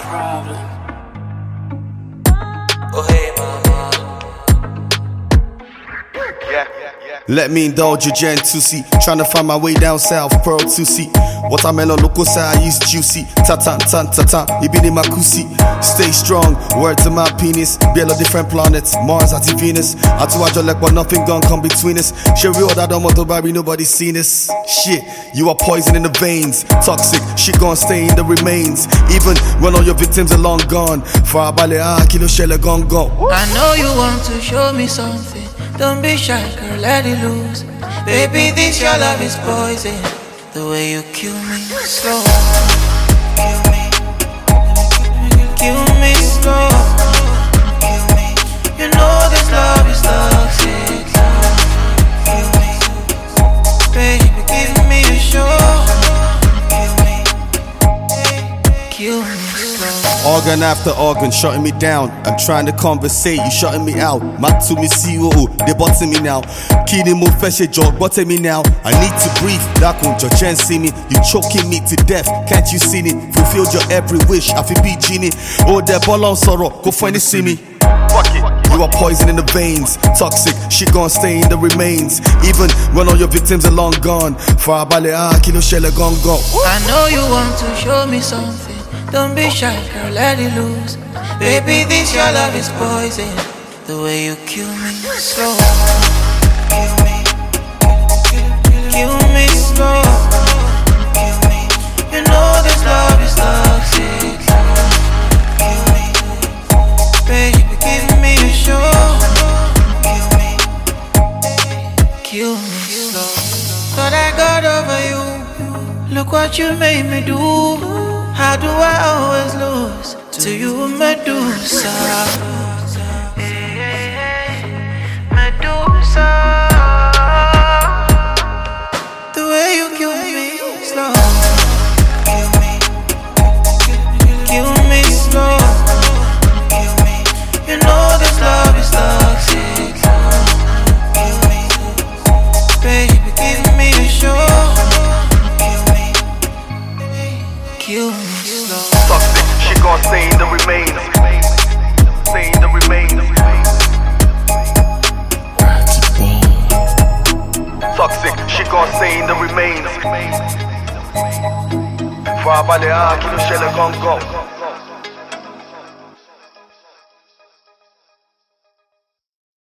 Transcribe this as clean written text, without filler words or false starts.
problem. Oh hey mama. Let me indulge your Gen 2C. Tryna find my way down south, Pearl 2C. Watermelon local side is juicy. Tatan, tan, tatan, it been in my kusi. Stay strong, word to my penis. Build a different planets, Mars at Venus. I to watch like but nothing gon' come between us. She real that I'm to bury, nobody seen us. Shit, you are poison in the veins. Toxic, shit gon' stay in the remains. Even when all your victims are long gone. Far bale kilo shell gon' go. I know you want to show me something. Don't be shy, girl, let it loose. Baby, this your love is poison. The way you kill me slow. Kill me slow. Kill me. You know this love is toxic. Kill me. Baby, give me a show. Kill me slow. Organ after organ, shutting me down. I'm trying to conversate, you shutting me out. Mat to me CEO, they botting me now. Kini mo feshe jog, botting me now. I need to breathe, that won't your chance see me. You choking me to death, can't you see it? Fulfilled your every wish, I feel be genie. Oh, that ball on sorrow, go find it, see me. Fuck it. You are poison in the veins, toxic, shit gon' stay in the remains. Even when all your victims are long gone. Far bale kilo shell gon' go. I know you want to show me something. Don't be shy, girl, let it loose. Baby, this your love is poison. The way you kill me slow. Kill me. Kill me slow. Kill me. You know this love is toxic. Kill me. Baby, give me a show. Kill me. Kill me slow. Thought I got over you. Look what you made me do. How do I always lose to you, Medusa? Medusa. The way you kill me slow. Kill me. Kill me slow. Kill me. You know this love is toxic. Kill me. Baby, give me a show. Kill me slow. Toxic, she gon' stay in the remains. Stay in the remains. Toxic, she gon' stay in the remains. Far bale kilo shell gon' go.